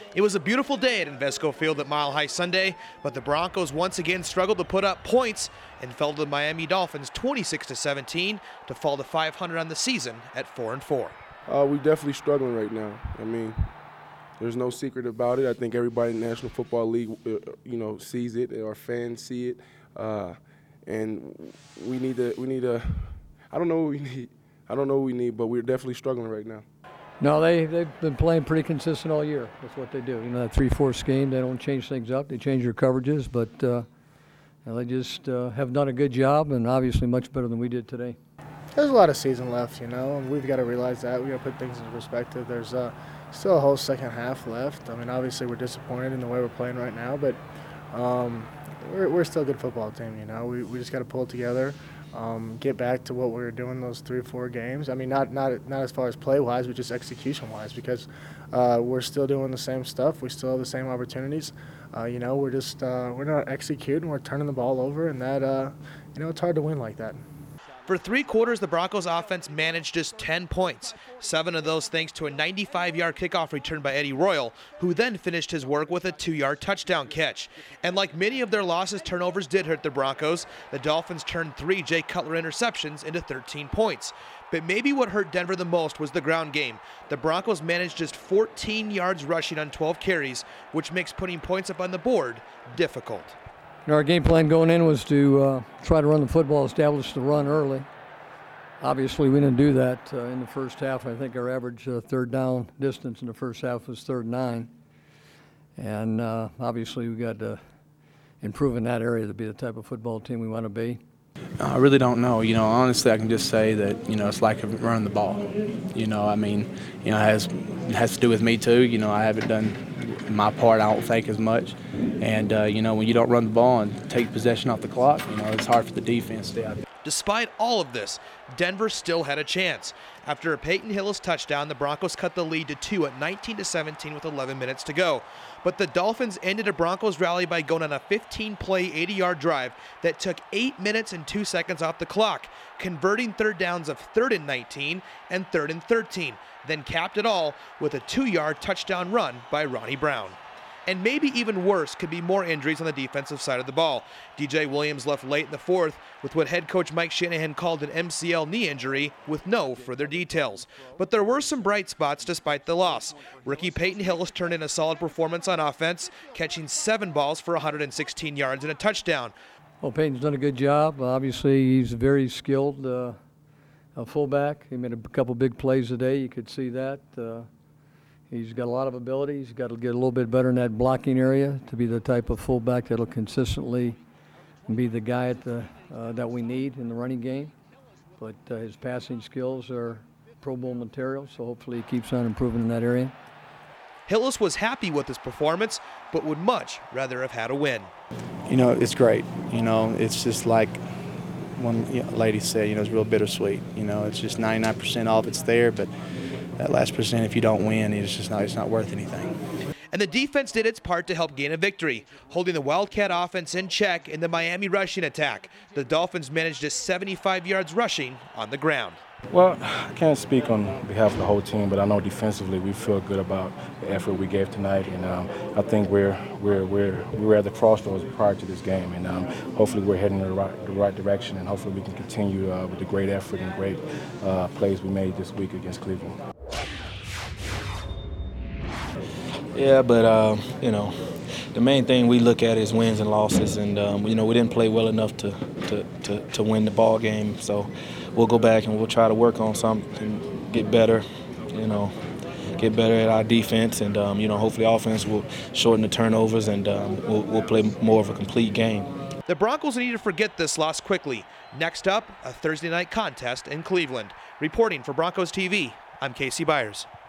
It was a beautiful day at Invesco Field at Mile High Sunday, but the Broncos once again struggled to put up points and fell to the Miami Dolphins 26-17 to fall to 500 on the season at 4-4. We're definitely struggling right now. I mean, there's no secret about it. I think everybody in the National Football League, sees it. Our fans see it, and we need to. I don't know what we need. But we're definitely struggling right now. No, they've been playing pretty consistent all year. That's what they do. That 3-4 scheme, they don't change things up. They change their coverages, but they just have done a good job, and obviously much better than we did today. There's a lot of season left, and we've got to realize that. We've got to put things into perspective. There's still a whole second half left. I mean, obviously we're disappointed in the way we're playing right now, but we're still a good football team, We just got to pull it together. Get back to what we were doing those 3 or 4 games. I mean, not as far as play-wise, but just execution-wise, because we're still doing the same stuff. We still have the same opportunities. We're not executing. We're turning the ball over, and that, it's hard to win like that. For 3 quarters, the Broncos offense managed just 10 points, 7 of those thanks to a 95-yard kickoff return by Eddie Royal, who then finished his work with a 2-yard touchdown catch. And like many of their losses, turnovers did hurt the Broncos. The Dolphins turned 3 Jay Cutler interceptions into 13 points. But maybe what hurt Denver the most was the ground game. The Broncos managed just 14 yards rushing on 12 carries, which makes putting points up on the board difficult. Our game plan going in was to try to run the football, establish the run early. Obviously, we didn't do that in the first half. I think our average third down distance in the first half was 3rd and 9. And obviously, we got to improve in that area to be the type of football team we want to be. I really don't know. Honestly, I can just say that, it's like running the ball. It has to do with me too. I haven't done my part, I don't think, as much. And, when you don't run the ball and take possession off the clock, it's hard for the defense to stay out there. Despite all of this, Denver still had a chance. After a Peyton Hillis touchdown, the Broncos cut the lead to 2 at 19-17 with 11 minutes to go. But the Dolphins ended a Broncos rally by going on a 15-play, 80-yard drive that took 8 minutes and 2 seconds off the clock, converting third downs of 3rd and 19 and 3rd and 13, then capped it all with a 2-yard touchdown run by Ronnie Brown. And maybe even worse could be more injuries on the defensive side of the ball. DJ Williams left late in the 4th with what head coach Mike Shanahan called an MCL knee injury with no further details. But there were some bright spots despite the loss. Rookie Peyton Hillis turned in a solid performance on offense, catching 7 balls for 116 yards and a touchdown. Well, Peyton's done a good job. Obviously, he's a very skilled fullback. He made a couple big plays today. You could see that. He's got a lot of ability. He's got to get a little bit better in that blocking area to be the type of fullback that'll consistently be the guy that we need in the running game. But his passing skills are Pro Bowl material, so hopefully he keeps on improving in that area. Hillis was happy with his performance, but would much rather have had a win. It's great. It's just like one lady said, it's real bittersweet. It's just 99% all of it's there, but that last percent, if you don't win, it's not worth anything. And the defense did its part to help gain a victory, holding the Wildcat offense in check in the Miami rushing attack. The Dolphins managed just 75 yards rushing on the ground. Well, I can't speak on behalf of the whole team, but I know defensively we feel good about the effort we gave tonight, and I think we're at the crossroads prior to this game, and hopefully we're heading in the right direction, and hopefully we can continue with the great effort and great plays we made this week against Cleveland. Yeah, but the main thing we look at is wins and losses, and we didn't play well enough to win the ball game. So we'll go back and we'll try to work on something, get better, get better at our defense, and hopefully offense will shorten the turnovers, and we'll play more of a complete game. The Broncos need to forget this loss quickly. Next up, a Thursday night contest in Cleveland. Reporting for Broncos TV, I'm Casey Byers.